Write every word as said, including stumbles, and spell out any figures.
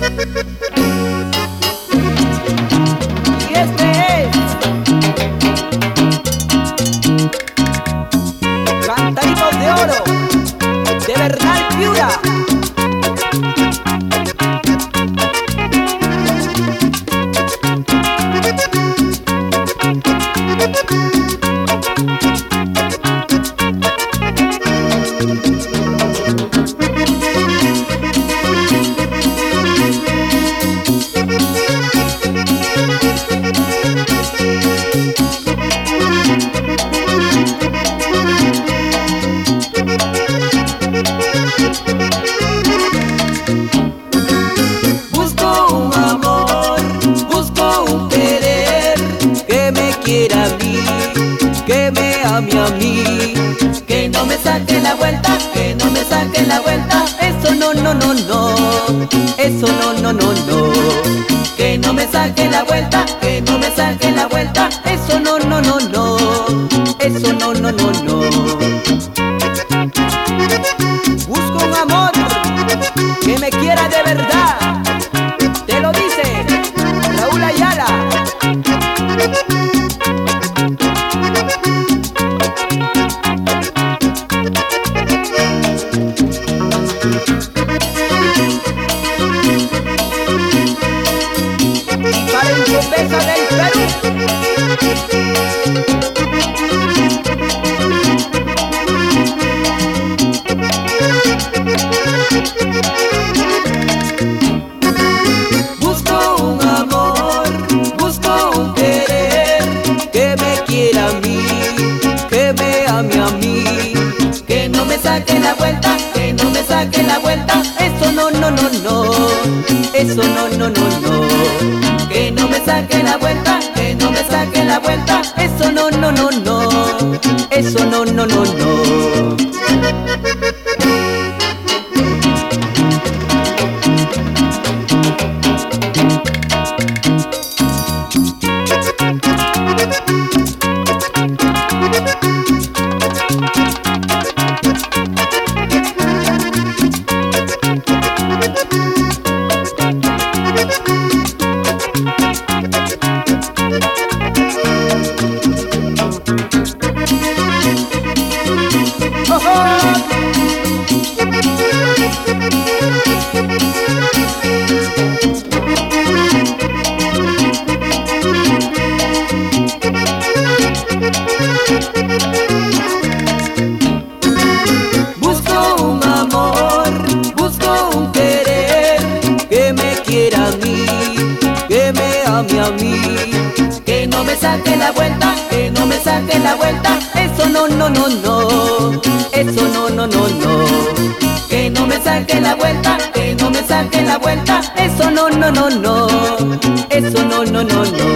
Y este es Cantaritos de Oro de Bernal Piura. Quiera a mí, que me ame a mí, que no me saque la vuelta, que no me saque la vuelta, eso no, no, no, no, eso no, no, no, no, que no me saque la vuelta, que no me saque la vuelta, eso no, no, no, no, eso no, no, no, no. Busco un amor que me quiera de verdad, te lo dice Raúl Ayala. Para el Congreso del Perú. Busco un amor, busco un querer, que me quiera a mí, que me ame a mí, que no me saque la vuelta, que no me saque la vuelta, eso no, no, no, no, eso no, no, no, no, que no me saque la vuelta, que no me saque la vuelta, eso no, no, no, no, eso no, no, no, no. Busco un amor, busco un querer, que me quiera a mí, que me ame a mí, que no me saque la vuelta, que no me saque la vuelta, eso no, no, no, no, eso no, no, no, no, que no me saque la vuelta, que no me saque la vuelta, eso no, no, no, no, eso no, no, no, no.